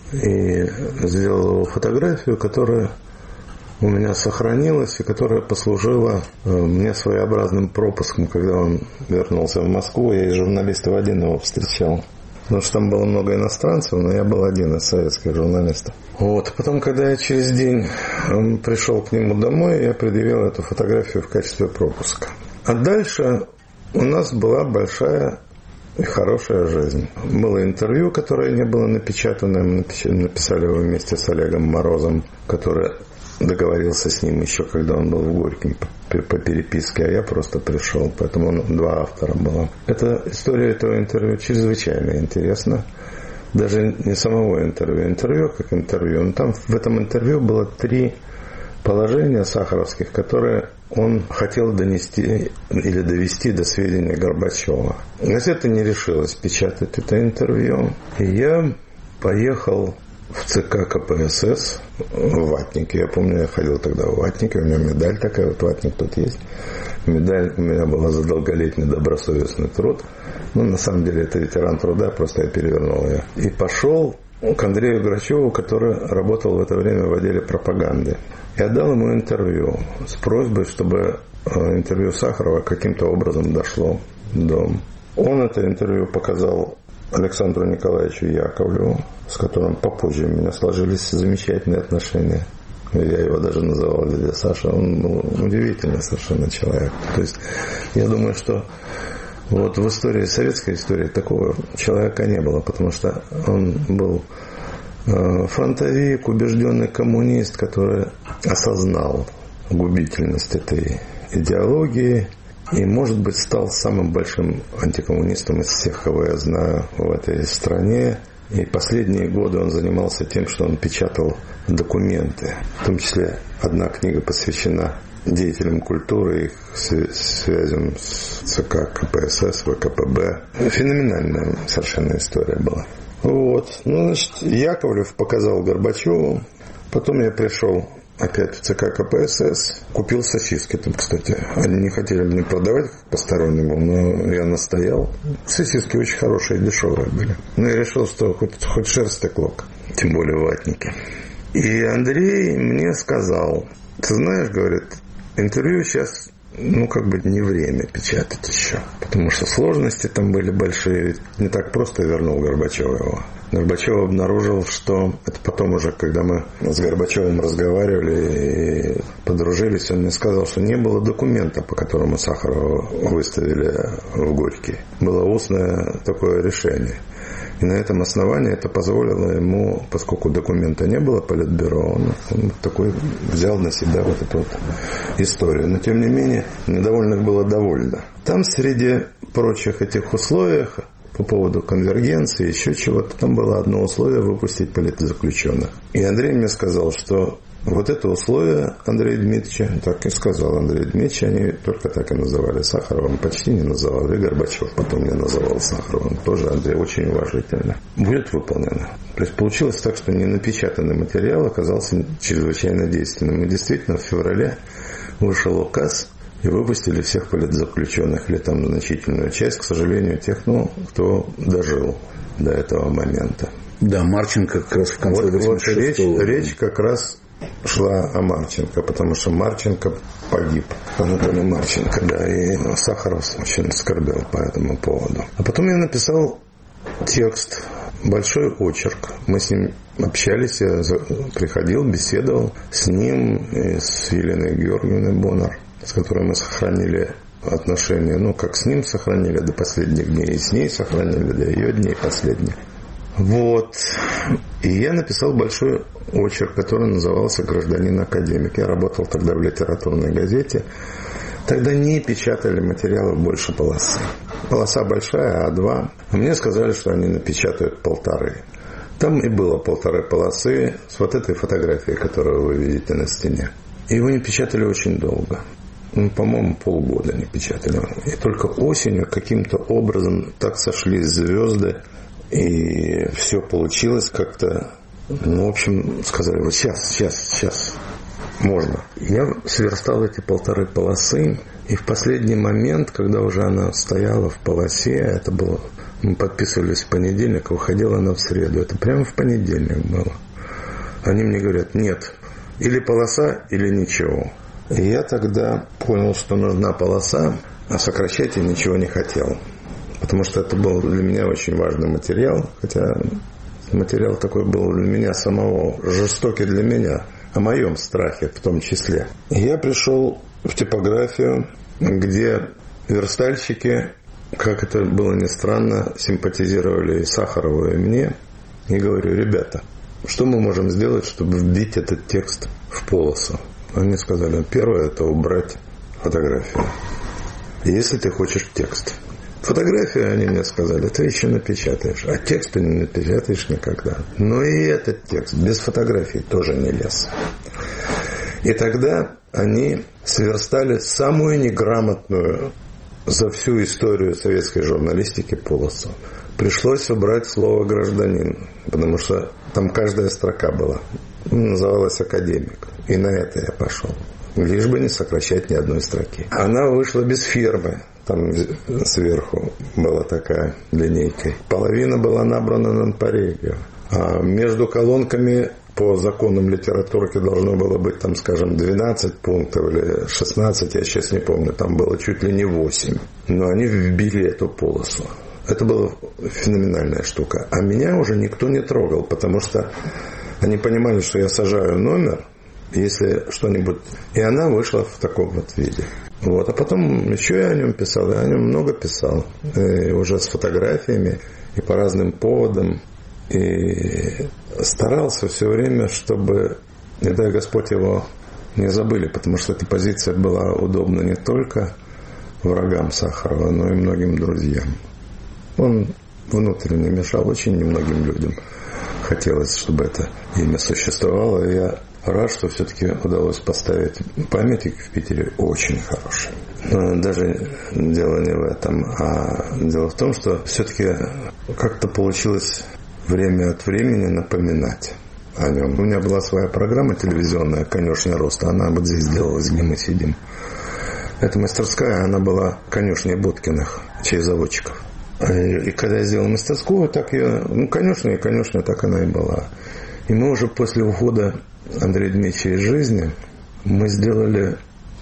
C: И сделал его фотографию, которая у меня сохранилась и которая послужила мне своеобразным пропуском, когда он вернулся в Москву. Я из журналистов один его встречал. Потому что там было много иностранцев, но я был один из советских журналистов. Вот. Потом, когда я через день пришел к нему домой, я предъявил эту фотографию в качестве пропуска. А дальше у нас была большая и хорошая жизнь. Было интервью, которое не было напечатано. Мы написали его вместе с Олегом Морозом, который договорился с ним еще, когда он был в Горьком по, по переписке, а я просто пришел, поэтому он, два автора было. Эта история этого интервью чрезвычайно интересна. Даже не самого интервью, интервью как интервью. Но там в этом интервью было три положения сахаровских, которые он хотел донести или довести до сведения Горбачева. Газета не решилась печатать это интервью, и я поехал в ЦК КПСС в Ватнике. Я помню, я ходил тогда в Ватнике, у меня медаль такая, вот Ватник тут есть. Медаль у меня была за долголетний добросовестный труд. Ну, на самом деле, это ветеран труда, просто я перевернул ее. И пошел к Андрею Грачеву, который работал в это время в отделе пропаганды. Я дал ему интервью с просьбой, чтобы интервью Сахарова каким-то образом дошло до... Он это интервью показал Александру Николаевичу Яковлеву, с которым попозже у меня сложились замечательные отношения. Я его даже называл дядя Саша. Он был удивительный совершенно человек. То есть я думаю, что вот в истории, советской истории, такого человека не было, потому что он был фронтовик, убежденный коммунист, который осознал губительность этой идеологии и, может быть, стал самым большим антикоммунистом из всех, кого я знаю в этой стране. И последние годы он занимался тем, что он печатал документы. В том числе одна книга посвящена деятелям культуры, их связям с ЦК КПСС, ВКПБ. Феноменальная совершенно история была. Вот. Ну, значит, Яковлев показал Горбачеву. Потом я пришел опять в ЦК КПСС, купил сосиски там, кстати. Они не хотели мне продавать постороннему, но я настоял. Сосиски очень хорошие, дешевые были. Но я решил, что хоть, хоть шерсть и клок, тем более в Ватнике. И Андрей мне сказал: ты знаешь, говорит, интервью сейчас ну, как бы не время печатать еще. Потому что сложности там были большие. Не так просто вернул Горбачев его. Горбачев обнаружил, что это потом уже, когда мы с Горбачевым разговаривали и подружились, он мне сказал, что не было документа, по которому Сахарова выставили в Горький. Было устное такое решение. И на этом основании это позволило ему, поскольку документа не было Политбюро, он, он такой взял на себя вот эту вот историю. Но, тем не менее, недовольных было довольно. Там среди прочих этих условий, по поводу конвергенции, еще чего-то, там было одно условие — выпустить политзаключенных. И Андрей мне сказал, что вот это условие Андрея Дмитриевича, так и сказал Андрей Дмитриевич, они только так и называли Сахаровым, почти не называл. И Горбачев потом не называл Сахаровым. Тоже Андрей очень уважительно. Будет выполнено. То есть получилось так, что ненапечатанный материал оказался чрезвычайно действенным. И действительно в феврале вышел указ, и выпустили всех политзаключенных, или там значительную часть, к сожалению, тех, ну, кто дожил до этого момента.
B: Да, Марченко как раз в конце
C: вот,
B: восемьдесят шестого.
C: Вот речь, речь как раз шла о Марченко, потому что Марченко погиб. Анатолий Марченко, да, и Сахаров очень скорбел по этому поводу. А потом я написал текст, большой очерк. Мы с ним общались, я приходил, беседовал с ним и с Еленой Георгиевной Боннер, с которой мы сохранили отношения, ну, как с ним сохранили до последних дней, и с ней сохранили до ее дней последних. Вот. И я написал большой очерк, который назывался «Гражданин-академик». Я работал тогда в литературной газете. Тогда не печатали материалов больше полосы. Полоса большая, а два. А мне сказали, что они напечатают полторы. Там и было полторы полосы с вот этой фотографией, которую вы видите на стене. И его не печатали очень долго. Ну, по-моему, полгода не печатали. И только осенью каким-то образом так сошлись звезды, и все получилось как-то. Ну, в общем, сказали, вот сейчас, сейчас, сейчас можно. Я сверстал эти полторы полосы, и в последний момент, когда уже она стояла в полосе, это было, мы подписывались в понедельник, выходила она в среду. Это прямо в понедельник было. Они мне говорят, нет, или полоса, или ничего. И я тогда понял, что нужна полоса, а сокращать я ничего не хотел. Потому что это был для меня очень важный материал. Хотя материал такой был для меня самого, жестокий для меня, о моем страхе в том числе. И я пришел в типографию, где верстальщики, как это было ни странно, симпатизировали и Сахарову, и мне. И говорю, ребята, что мы можем сделать, чтобы вбить этот текст в полосу? Они сказали, первое, это убрать фотографию. Если ты хочешь текст. Фотографию, они мне сказали, ты еще напечатаешь, а текст ты не напечатаешь никогда. Но и этот текст без фотографий тоже не лез. И тогда они сверстали самую неграмотную за всю историю советской журналистики полосу. Пришлось убрать слово «гражданин», потому что там каждая строка была. Называлась «академик». И на это я пошел. Лишь бы не сокращать ни одной строки. Она вышла без фирмы. Там сверху была такая линейка. Половина была набрана нон-парегио. А между колонками по законам литературки должно было быть, там, скажем, двенадцать пунктов или шестнадцать, я сейчас не помню. Там было чуть ли не восемь. Но они вбили эту полосу. Это была феноменальная штука. А меня уже никто не трогал, потому что они понимали, что я сажаю номер, если что-нибудь... И она вышла в таком вот виде. Вот. А потом еще я о нем писал. Я о нем много писал. И уже с фотографиями и по разным поводам. И старался все время, чтобы, не дай Господь, его не забыли. Потому что эта позиция была удобна не только врагам Сахарова, но и многим друзьям. Он внутренне мешал очень немногим людям. Хотелось, чтобы это имя существовало. И я рад, что все-таки удалось поставить памятник в Питере очень хороший. Но даже дело не в этом, а дело в том, что все-таки как-то получилось время от времени напоминать о нем. У меня была своя программа телевизионная «Конюшня роста». Она вот здесь делалась, где мы сидим. Эта мастерская, она была конюшней Боткиных, чаезаводчиков. И когда я сделал мастерскую, так я, ну, конюшня и конюшня, так она и была. И мы уже после ухода Андрея Дмитриевича из жизни, мы сделали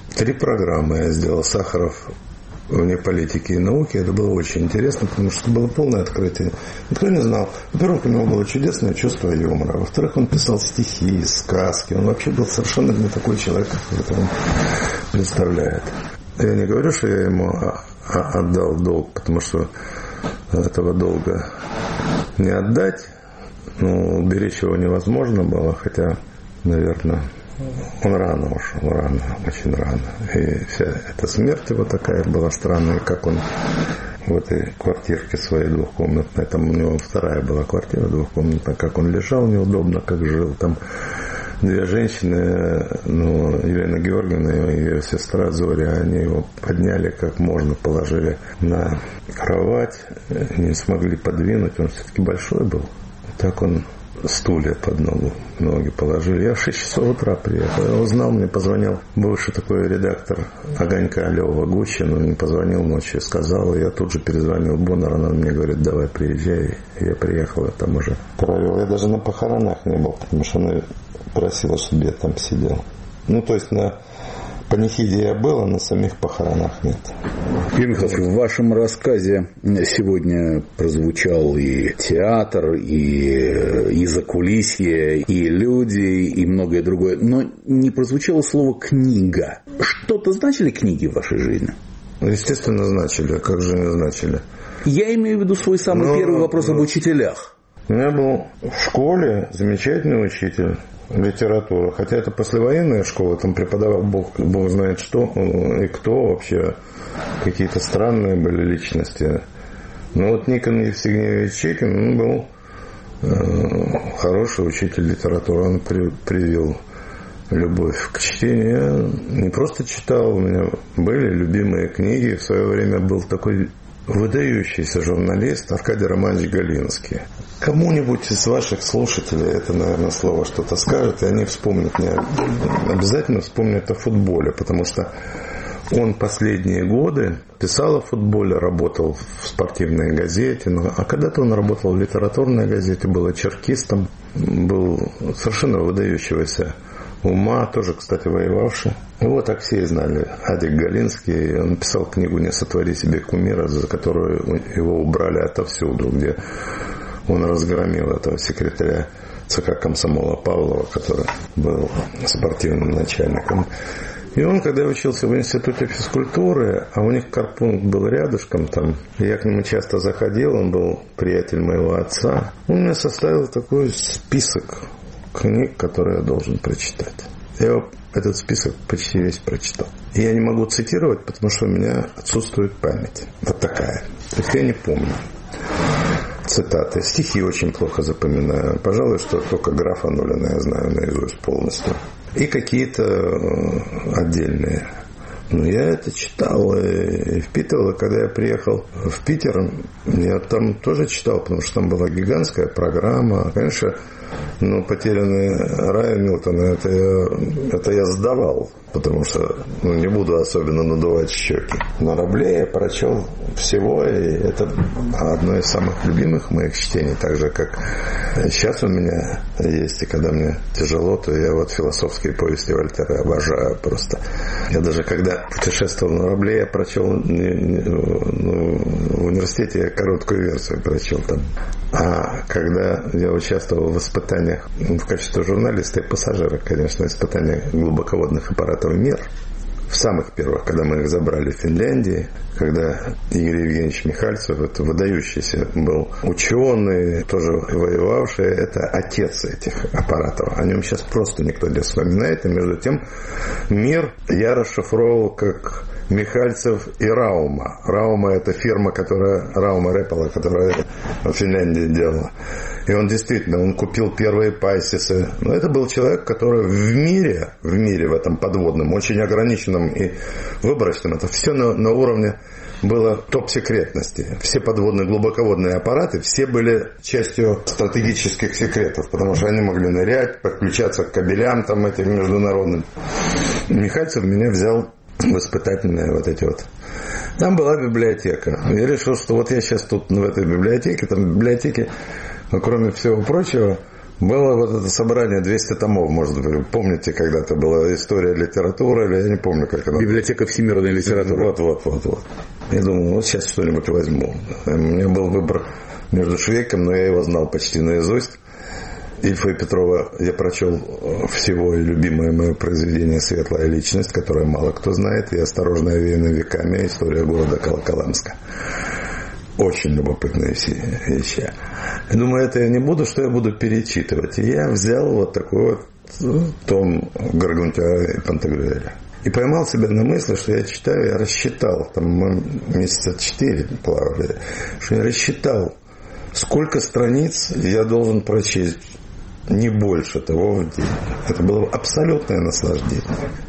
C: Три программы я сделал. Сахаров вне политики и науки. Это было очень интересно, потому что было полное открытие. Никто не знал. Во-первых, у него было чудесное чувство юмора. Во-вторых, он писал стихи, сказки. Он вообще был совершенно не такой человек, как он представляет. Я не говорю, что я ему отдал долг, потому что этого долга не отдать. Ну, уберечь его невозможно было, хотя, наверное, он рано ушел, рано, очень рано. И вся эта смерть его такая была странная, как он в этой квартирке своей двухкомнатной, там у него вторая была квартира двухкомнатная, как он лежал неудобно, как жил. Там две женщины, ну, Елена Георгиевна и ее сестра Зоря, они его подняли как можно, положили на кровать, не смогли подвинуть, он все-таки большой был. Так он стулья под ногу, ноги положили. Я в шесть часов утра приехал. Я узнал, мне позвонил бывший такой редактор «Огонька» Лёва Гучин. Он мне позвонил ночью и сказал. Я тут же перезвонил Боннер. Она мне говорит, давай приезжай. Я приехал, я там уже провел. Я даже на похоронах не был, потому что она просила, чтобы я там сидел. Ну, то есть на панихиде я был, а на самих похоронах нет.
B: Юрий Михайлович, в вашем рассказе сегодня прозвучал и театр, и, и закулисье, и люди, и многое другое. Но не прозвучало слово «книга». Что-то значили книги в вашей жизни?
C: Естественно, значили. Как же не значили?
B: Я имею в виду свой самый Но, первый вопрос об учителях.
C: У меня был в школе замечательный учитель литературы. Хотя это послевоенная школа, там преподавал Бог, Бог знает что и кто вообще. Какие-то странные были личности. Но вот Никон Евстигнеевич Чекин, он был э, хороший учитель литературы. Он при, привил любовь к чтению. Я не просто читал, у меня были любимые книги. В свое время был такой выдающийся журналист Аркадий Романович Галинский. Кому-нибудь из ваших слушателей это, наверное, слово что-то скажет, и они вспомнят, не обязательно вспомнят о футболе, потому что он последние годы писал о футболе, работал в спортивной газете, а когда-то он работал в литературной газете, был очеркистом, был совершенно выдающегося ума, тоже, кстати, воевавший. Его так все и знали. Адик Галинский, он писал книгу «Не сотвори себе кумира», за которую его убрали отовсюду, где он разгромил этого секретаря ЦК комсомола Павлова, который был спортивным начальником. И он, когда учился в институте физкультуры, а у них карпункт был рядышком там, я к нему часто заходил, он был приятель моего отца, он мне составил такой список книг, которые я должен прочитать. Я этот список почти весь прочитал. И я не могу цитировать, потому что у меня отсутствует память. Вот такая. То есть я не помню цитаты. Стихи очень плохо запоминаю. Пожалуй, что только графа Нулина я знаю наизусть полностью. И какие-то отдельные. Но я это читал и впитывал. И когда я приехал в Питер, я там тоже читал, потому что там была гигантская программа. Конечно, ну, «Потерянный рай» Милтона, это я, это я сдавал, потому что ну, не буду особенно надувать щеки. На Рабле я прочел всего, и это одно из самых любимых моих чтений, так же, как сейчас у меня есть, и когда мне тяжело, то я вот философские повести Вольтера обожаю просто. Я даже когда путешествовал на Рабле, я прочел не, не, ну, в университете я короткую версию прочел там. А когда я участвовал в испытаниях в качестве журналиста и пассажира, конечно, испытаниях глубоководных аппаратов «Мир», в самых первых, когда мы их забрали в Финляндии, когда Игорь Евгеньевич Михальцев, это выдающийся был ученый, тоже воевавший, это отец этих аппаратов. О нем сейчас просто никто не вспоминает, и между тем «Мир» я расшифровал как Михальцев и Раума. Раума – это фирма, которая, Раума Репала, которая в Финляндии делала. И он действительно, он купил первые пайсисы. Но это был человек, который в мире, в мире в этом подводном, очень ограниченном и выборочном, это все на, на уровне было топ-секретности. Все подводные глубоководные аппараты, все были частью стратегических секретов, потому что они могли нырять, подключаться к кабелям там этим международным. Михальцев меня взял в испытательные вот эти вот. Там была библиотека. Я решил, что вот я сейчас тут в этой библиотеке, там в библиотеке, кроме всего прочего, Было вот это собрание двести томов, может быть, помните, когда-то была история литературы, или я не помню, как она.
B: Библиотека всемирной литературы.
C: Вот, вот, вот, вот. Я думал, вот сейчас что-нибудь возьму. У меня был выбор между Швейком, но я его знал почти наизусть. Ильфа и Петрова я прочел всего, и любимое мое произведение «Светлая личность», которое мало кто знает, и «Осторожно, овеянная веками. История города Волоколамска». Очень любопытные все вещи. Я думаю, это я не буду, что я буду перечитывать. И я взял вот такой вот том Гаргантюа и Пантагрюэля. И поймал себя на мысли, что я читаю, я рассчитал, там мы месяца четыре плавали, что я рассчитал, сколько страниц я должен прочесть. Не больше того в день. Это было абсолютное наслаждение.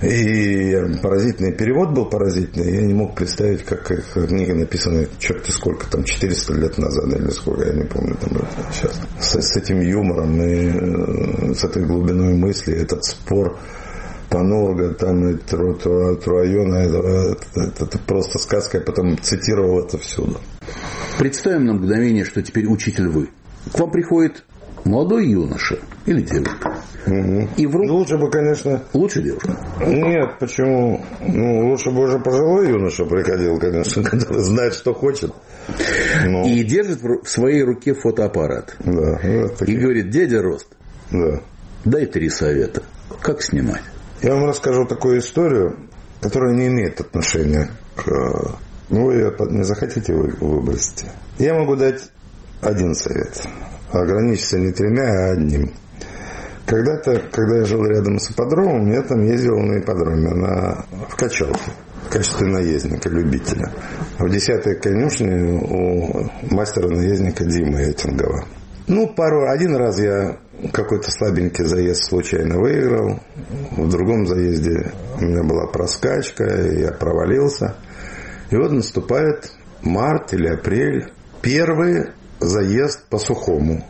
C: И поразительный перевод был поразительный. Я не мог представить, как книга написана, черт сколько там, четыреста лет назад или сколько, я не помню там сейчас. С, с этим юмором и с этой глубиной мысли, этот спор Панурга, там и Тру, Тру, Труайона, это, это, это просто сказка. Я потом цитировал это всюду.
B: Представим на мгновение, что теперь учитель вы. К вам приходит молодой юноша или девушка.
C: Угу.
B: И вдруг...
C: Лучше бы, конечно...
B: Лучше девушка?
C: Нет, почему? Ну, лучше бы уже пожилой юноша приходил, конечно, который знает, что хочет. Но...
B: И держит в своей руке фотоаппарат.
C: Да. Вот
B: и говорит, дядя Рост,
C: да.
B: дай три совета. Как снимать?
C: Я вам расскажу такую историю, которая не имеет отношения к... Ну, вы ее не захотите, вы выбросите. Я могу дать один совет. Ограничиться не тремя, а одним. Когда-то, когда я жил рядом с ипподромом, я там ездил на ипподроме, на, в качалке, в качестве наездника, любителя. В десятой конюшне у мастера-наездника Димы Этингова. Ну, пару, один раз я какой-то слабенький заезд случайно выиграл. В другом заезде у меня была проскачка, и я провалился. И вот наступает март или апрель. Первый заезд по сухому.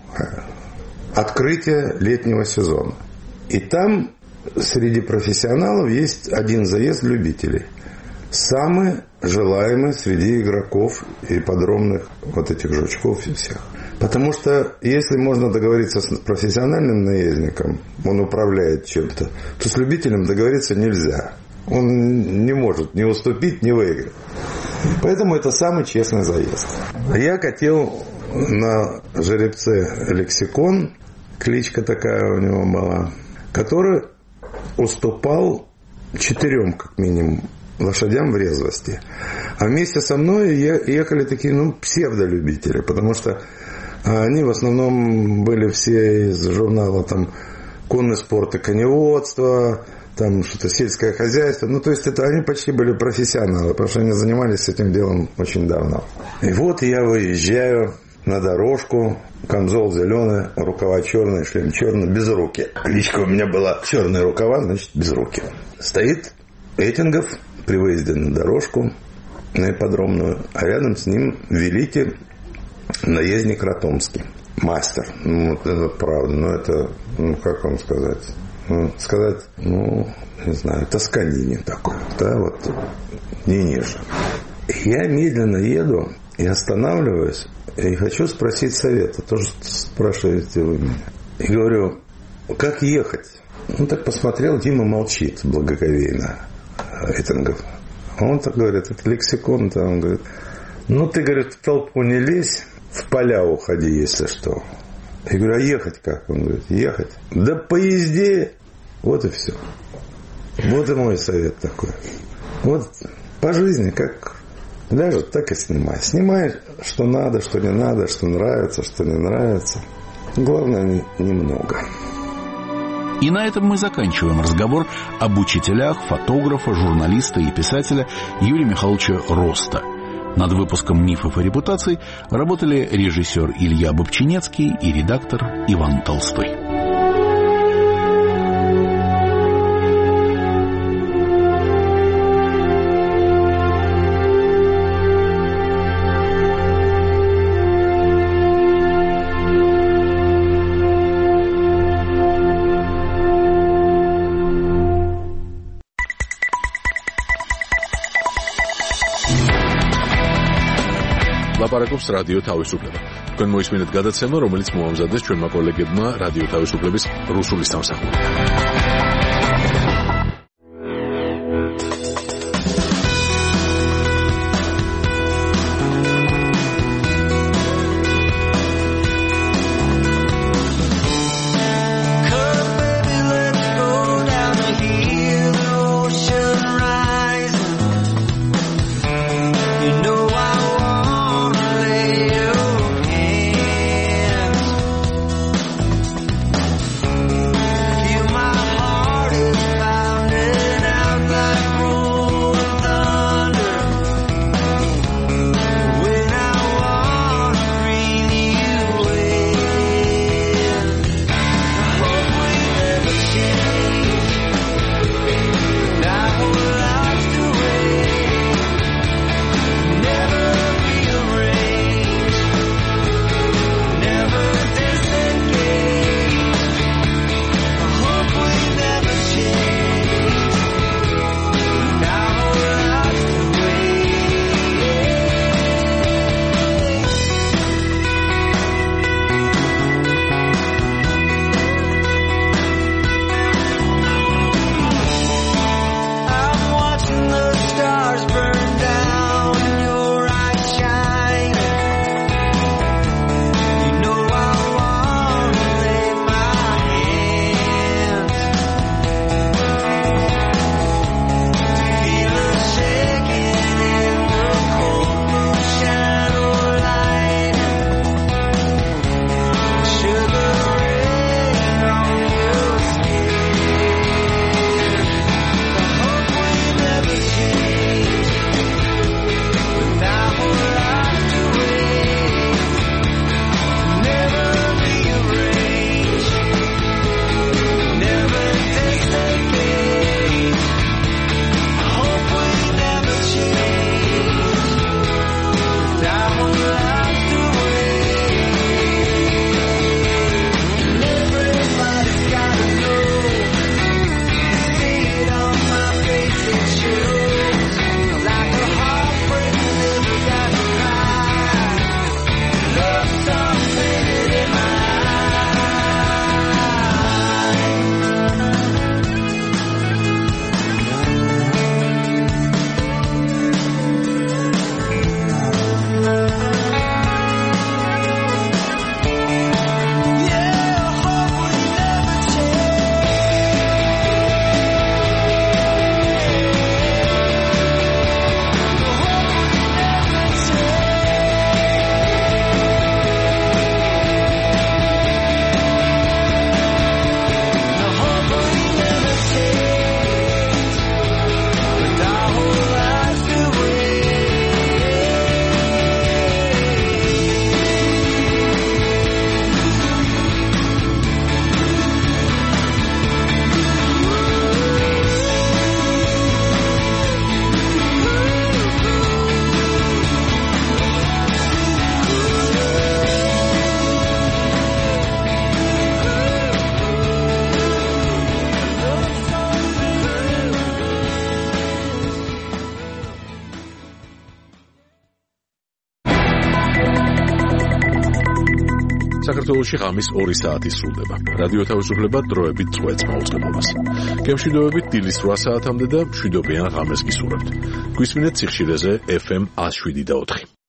C: Открытие летнего сезона. И там среди профессионалов есть один заезд любителей. Самый желаемый среди игроков и ипподромных вот этих жучков и всех. Потому что если можно договориться с профессиональным наездником, он управляет чем-то, то с любителем договориться нельзя. Он не может ни уступить, ни выиграть. Поэтому это самый честный заезд. Я катил на жеребце «Лексикон», кличка такая у него была, который уступал четырем, как минимум, лошадям в резвости. А вместе со мной ехали такие, ну, псевдолюбители, потому что они в основном были все из журнала там «Конный спорт и коневодство», там что-то сельское хозяйство. Ну, то есть это они почти были профессионалы, потому что они занимались этим делом очень давно. И вот я выезжаю на дорожку, камзол зеленый, рукава черные, шлем черный, без руки. Кличка у меня была черные рукава, значит, без руки. Стоит Этингов при выезде на дорожку, на ипподромную, а рядом с ним великий наездник Ратомский, мастер. Ну, вот это правда, но это, ну, как вам сказать... Ну, сказать, ну, не знаю, Тосканини такой, да, вот, не ниже. Я медленно еду и останавливаюсь, и хочу спросить совета, тоже спрашиваете вы меня. И говорю, как ехать? Ну, так посмотрел, Дима молчит благоговейно, Этингов. Он так говорит, это лексикон, да, он говорит, ну, ты, говорит, в толпу не лезь, в поля уходи, если что. Я говорю, а ехать как? Он говорит, ехать? Да по езде. Вот и все. Вот и мой совет такой. Вот по жизни как ляжет, так и снимай. Снимай, что надо, что не надо, что нравится, что не нравится. Главное, немного.
B: И на этом мы заканчиваем разговор об учителях, фотографа, журналиста и писателя Юрия Михайловича Роста. Над выпуском «Мифов и репутаций» работали режиссер Илья Бобчинецкий и редактор Иван Толстой.
A: ლაპარაკობს რადიო თავისუფლება. თქვენ მოისმინეთ გადაცემა, რომელიც მოამზადეს ჩვენმა კოლეგებმა რადიო თავისუფლების რუსული სამსახური. საქართველოში ღამის ორი საათი სრულდება. რადიო თავისუფლება დროებით წვეთს მაუწყებლობას. გემშვიდობებით დილის რვა საათამდე და მშვიდობიან ღამეს გისურვებთ. გვისმინეთ სიხშირეზე ეფ ემ ათს შვიდი და ოთხი.